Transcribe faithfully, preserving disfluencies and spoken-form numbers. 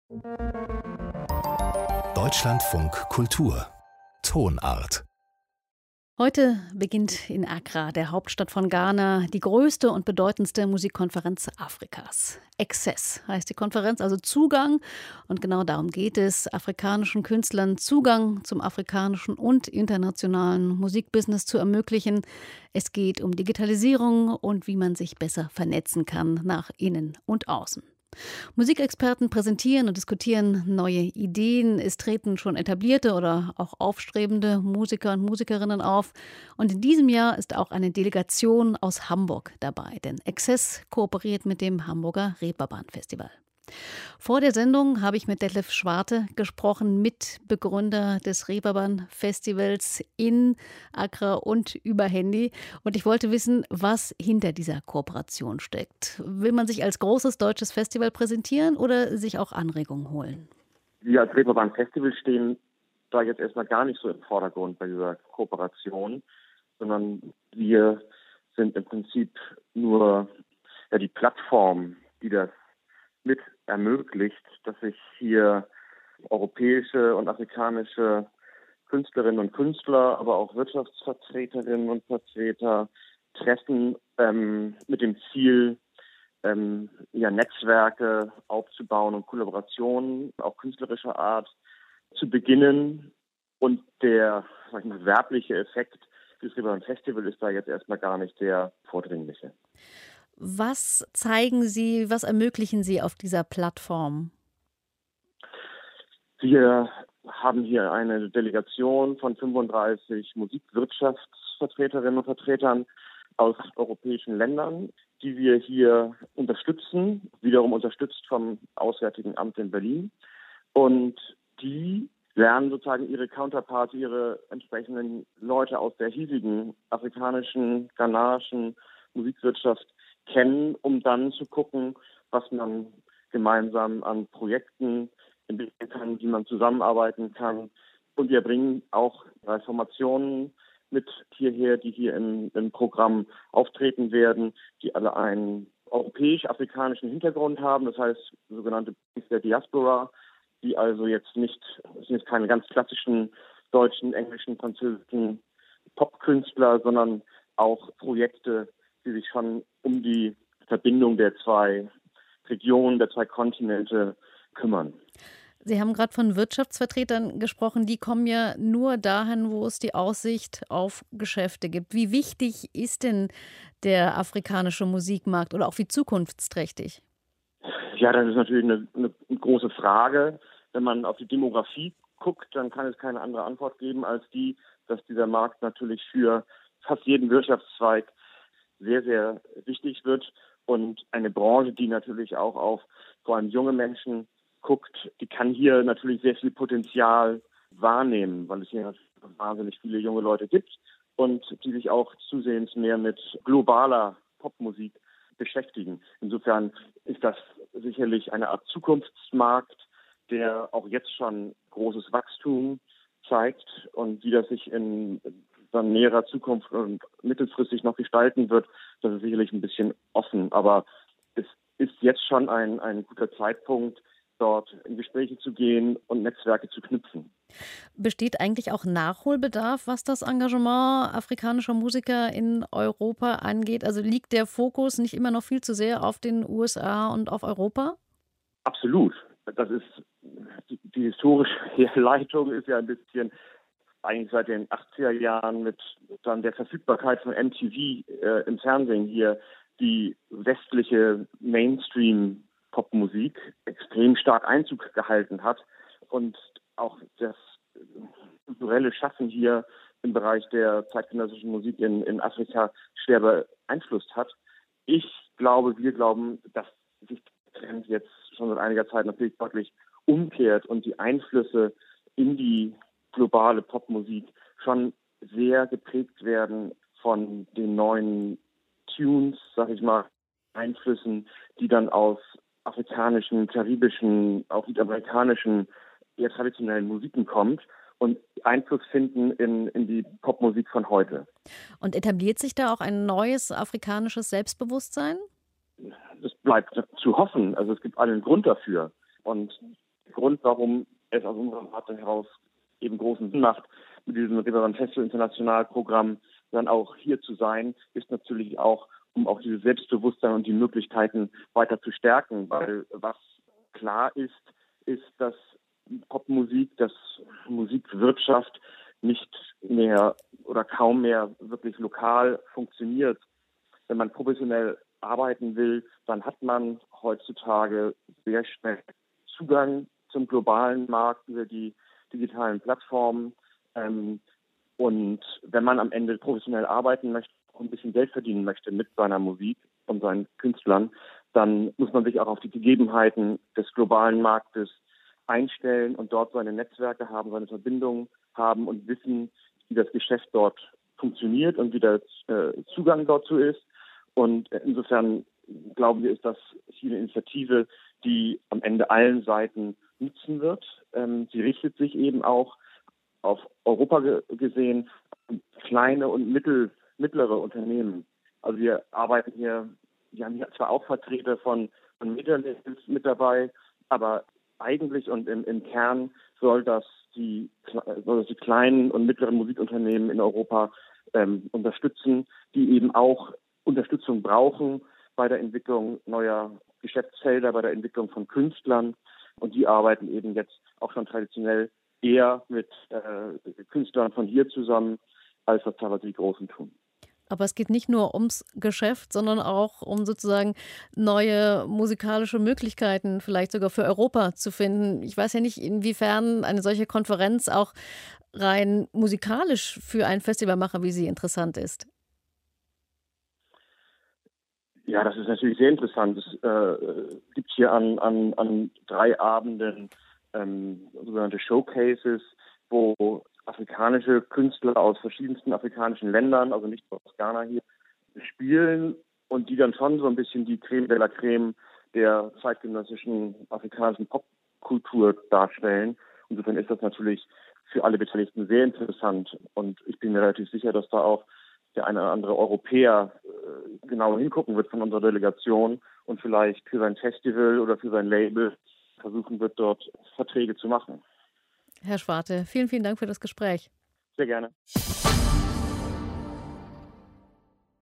Deutschlandfunk Kultur Tonart. Heute beginnt in Accra, der Hauptstadt von Ghana, die größte und bedeutendste Musikkonferenz Afrikas. Access heißt die Konferenz, also Zugang. Und genau darum geht es, afrikanischen Künstlern Zugang zum afrikanischen und internationalen Musikbusiness zu ermöglichen. Es geht um Digitalisierung und wie man sich besser vernetzen kann nach innen und außen. Musikexperten präsentieren und diskutieren neue Ideen. Es treten schon etablierte oder auch aufstrebende Musiker und Musikerinnen auf. Und in diesem Jahr ist auch eine Delegation aus Hamburg dabei, denn Access kooperiert mit dem Hamburger Reeperbahn Festival. Vor der Sendung habe ich mit Detlef Schwarte gesprochen, Mitbegründer des Reeperbahn Festivals in Accra und über Handy. Und ich wollte wissen, was hinter dieser Kooperation steckt. Will man sich als großes deutsches Festival präsentieren oder sich auch Anregungen holen? Wir als Reeperbahn Festival stehen da jetzt erstmal gar nicht so im Vordergrund bei dieser Kooperation, sondern wir sind im Prinzip nur ja, die Plattform, die das mit ermöglicht, dass sich hier europäische und afrikanische Künstlerinnen und Künstler, aber auch Wirtschaftsvertreterinnen und Vertreter treffen ähm, mit dem Ziel, ähm, ja, Netzwerke aufzubauen und Kollaborationen, auch künstlerischer Art, zu beginnen. Und der, sag ich mal, werbliche Effekt des Reeperbahn Festival ist da jetzt erstmal gar nicht der vordringliche. Was zeigen Sie, was ermöglichen Sie auf dieser Plattform? Wir haben hier eine Delegation von fünfunddreißig Musikwirtschaftsvertreterinnen und Vertretern aus europäischen Ländern, die wir hier unterstützen, wiederum unterstützt vom Auswärtigen Amt in Berlin. Und die lernen sozusagen ihre Counterparts, ihre entsprechenden Leute aus der hiesigen afrikanischen, ghanaischen Musikwirtschaft kennen, um dann zu gucken, was man gemeinsam an Projekten entwickeln kann, wie man zusammenarbeiten kann. Und wir bringen auch drei Formationen mit hierher, die hier im, im Programm auftreten werden, die alle einen europäisch-afrikanischen Hintergrund haben, das heißt sogenannte der Diaspora, die also jetzt nicht, das sind jetzt keine ganz klassischen deutschen, englischen, französischen Popkünstler, sondern auch Projekte, die sich schon um die Verbindung der zwei Regionen, der zwei Kontinente kümmern. Sie haben gerade von Wirtschaftsvertretern gesprochen, die kommen ja nur dahin, wo es die Aussicht auf Geschäfte gibt. Wie wichtig ist denn der afrikanische Musikmarkt oder auch wie zukunftsträchtig? Ja, das ist natürlich eine, eine große Frage. Wenn man auf die Demografie guckt, dann kann es keine andere Antwort geben als die, dass dieser Markt natürlich für fast jeden Wirtschaftszweig sehr, sehr wichtig wird. Und eine Branche, die natürlich auch auf vor allem junge Menschen guckt, die kann hier natürlich sehr viel Potenzial wahrnehmen, weil es hier wahnsinnig viele junge Leute gibt und die sich auch zusehends mehr mit globaler Popmusik beschäftigen. Insofern ist das sicherlich eine Art Zukunftsmarkt, der auch jetzt schon großes Wachstum zeigt und wie das sich in dann näherer Zukunft und mittelfristig noch gestalten wird, das ist sicherlich ein bisschen offen. Aber es ist jetzt schon ein, ein guter Zeitpunkt, dort in Gespräche zu gehen und Netzwerke zu knüpfen. Besteht eigentlich auch Nachholbedarf, was das Engagement afrikanischer Musiker in Europa angeht? Also liegt der Fokus nicht immer noch viel zu sehr auf den U S A und auf Europa? Absolut. Das ist die, die historische Herleitung ist ja ein bisschen eigentlich seit den achtziger Jahren mit dann der Verfügbarkeit von M T V äh, im Fernsehen hier die westliche Mainstream-Popmusik extrem stark Einzug gehalten hat und auch das kulturelle Schaffen hier im Bereich der zeitgenössischen Musik in, in Afrika schwer beeinflusst hat. Ich glaube, wir glauben, dass sich der Trend jetzt schon seit einiger Zeit natürlich deutlich umkehrt und die Einflüsse in die globale Popmusik schon sehr geprägt werden von den neuen Tunes, sag ich mal, Einflüssen, die dann aus afrikanischen, karibischen, auch südamerikanischen, eher traditionellen Musiken kommt und Einfluss finden in, in die Popmusik von heute. Und etabliert sich da auch ein neues afrikanisches Selbstbewusstsein? Das bleibt zu hoffen. Also es gibt allen Grund dafür. Und Grund, warum es aus unserer Warte heraus eben großen Sinn macht, mit diesem Reeperbahn Festival International Programm dann auch hier zu sein, ist natürlich auch, um auch dieses Selbstbewusstsein und die Möglichkeiten weiter zu stärken. Weil was klar ist, ist, dass Popmusik, dass Musikwirtschaft nicht mehr oder kaum mehr wirklich lokal funktioniert. Wenn man professionell arbeiten will, dann hat man heutzutage sehr schnell Zugang zum globalen Markt über die digitalen Plattformen. Ähm, und wenn man am Ende professionell arbeiten möchte und ein bisschen Geld verdienen möchte mit seiner Musik und seinen Künstlern, dann muss man sich auch auf die Gegebenheiten des globalen Marktes einstellen und dort seine Netzwerke haben, seine Verbindungen haben und wissen, wie das Geschäft dort funktioniert und wie der äh, Zugang dazu ist. Und insofern glauben wir, ist das hier eine Initiative, die am Ende allen Seiten nutzen wird. Ähm, sie richtet sich eben auch auf Europa ge- gesehen, kleine und mittel, mittlere Unternehmen. Also wir arbeiten hier, wir haben hier zwar auch Vertreter von, von Major-Labels mit dabei, aber eigentlich und im, im Kern soll das die, soll das die kleinen und mittleren Musikunternehmen in Europa ähm, unterstützen, die eben auch Unterstützung brauchen bei der Entwicklung neuer Geschäftsfelder, bei der Entwicklung von Künstlern. Und die arbeiten eben jetzt auch schon traditionell eher mit äh, Künstlern von hier zusammen, als das teilweise die Großen tun. Aber es geht nicht nur ums Geschäft, sondern auch um sozusagen neue musikalische Möglichkeiten vielleicht sogar für Europa zu finden. Ich weiß ja nicht, inwiefern eine solche Konferenz auch rein musikalisch für einen Festivalmacher wie Sie interessant ist. Ja, das ist natürlich sehr interessant. Es äh, gibt hier an, an, an drei Abenden ähm, sogenannte Showcases, wo afrikanische Künstler aus verschiedensten afrikanischen Ländern, also nicht aus Ghana hier, spielen und die dann schon so ein bisschen die Creme de la Creme der zeitgenössischen afrikanischen Popkultur darstellen. Insofern ist das natürlich für alle Beteiligten sehr interessant und ich bin mir relativ sicher, dass da auch der eine oder andere Europäer äh, genauer hingucken wird von unserer Delegation und vielleicht für sein Festival oder für sein Label versuchen wird, dort Verträge zu machen. Herr Schwarte, vielen, vielen Dank für das Gespräch. Sehr gerne.